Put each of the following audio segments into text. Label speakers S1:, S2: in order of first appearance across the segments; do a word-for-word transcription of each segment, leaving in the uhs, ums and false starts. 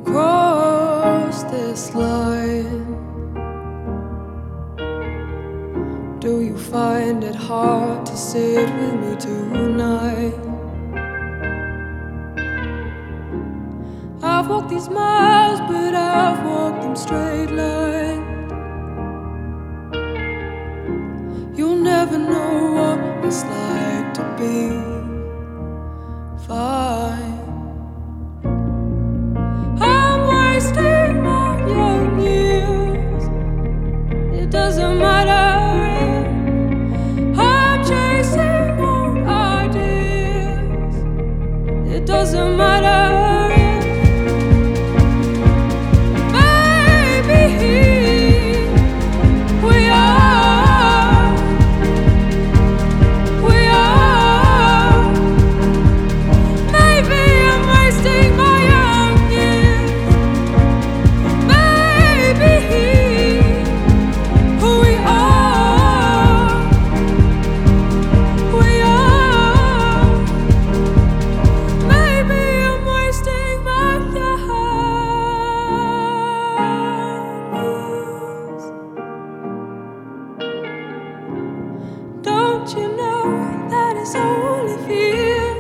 S1: cross this line? Do you find it hard to sit with me tonight? I've walked these miles, but I've walked them straight line. You'll never know what it's like to be fine. I'm wasting my young years. It doesn't matter if I'm chasing old ideas. It doesn't matter. Don't you know that it's only fear?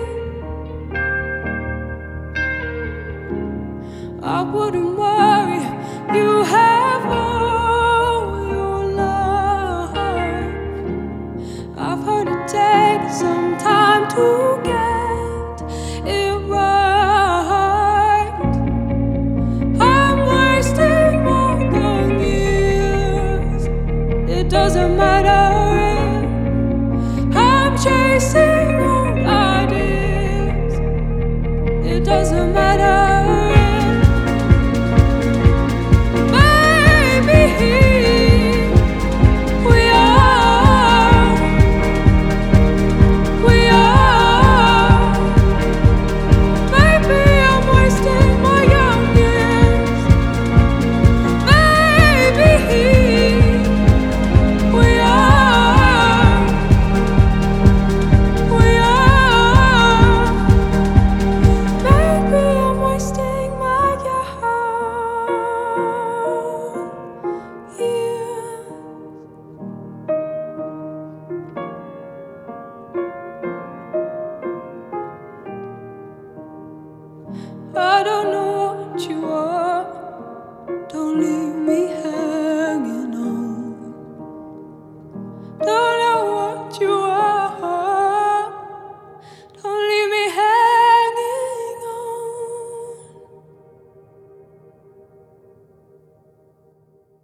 S1: I wouldn't worry, you have all your life. I've heard it takes some time to get it right. I'm wasting my young years. It doesn't matter. Chasing old ideas. It doesn't matter. I don't know what you are.